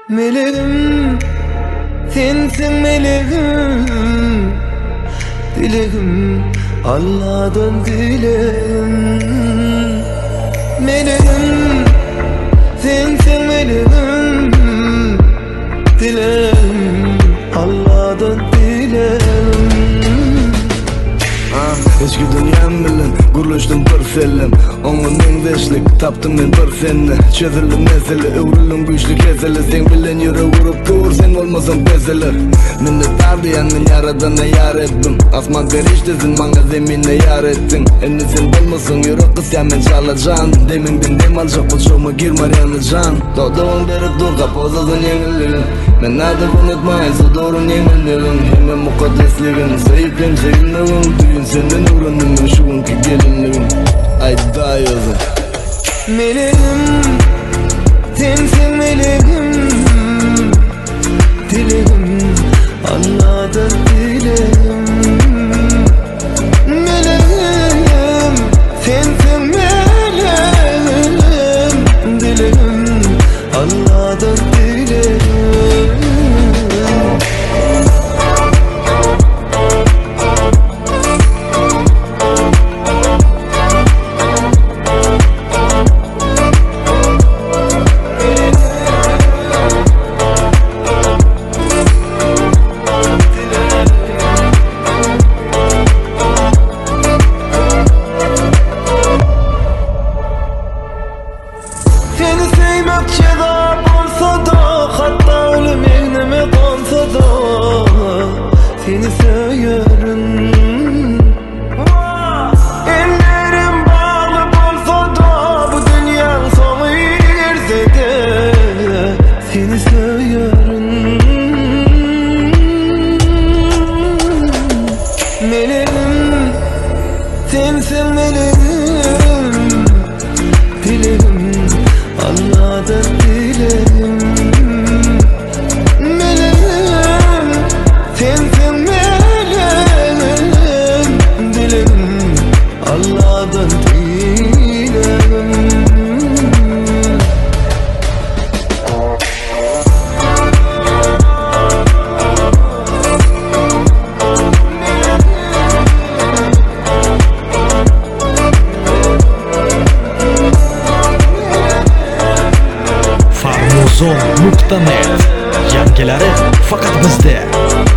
Meleğim, sensin meleğim, dileğim Allah'tan dileğim. Meleğim, sensin meleğim, dileğim Allah'tan dileğim. Eski dünyam bilen guruluştum bir film. Onun engdeşlik taptım men bir fenni. Çözüldüm mesele, övrüldüm güçlü kesele. Sen bilen yürü vurup dur, sen olmasan bezeler. Minnet tardiyan men yaradana yar ettim. Asman periştesin, bana zemine yar ettin. Endi sen bulmasın, yürü kız ya men çalacan. Deminden dem alacak, koçuma girmar yanacan. Doğduğun berip dur, kapozasın yenilin. Men adı unutmayın, sudurun yenilin. Hemen mukaddesligin, sayıplen sevinliğin. Düğün senden öğrendim şu anki gelinliğim. Ay daha yazın. Meleğim, sensin meleğim, dileğim Allah'tan dileğim. Meleğim, sensin meleğim, dileğim Allah'tan dileğim. Seni sevmek cevap olsa da, hatta ölüm egnime konsa da seni severim. Ellerim bağlı olsa da, bu dünyanın sonu erse de seni severim. Meleğim, sensin meleğim, dileğim Allah'tan dileğim. Meleğim, sensin meleğim, dileğim Allah'tan dileğim. Farmozon.net. Yangilari faqat bizda.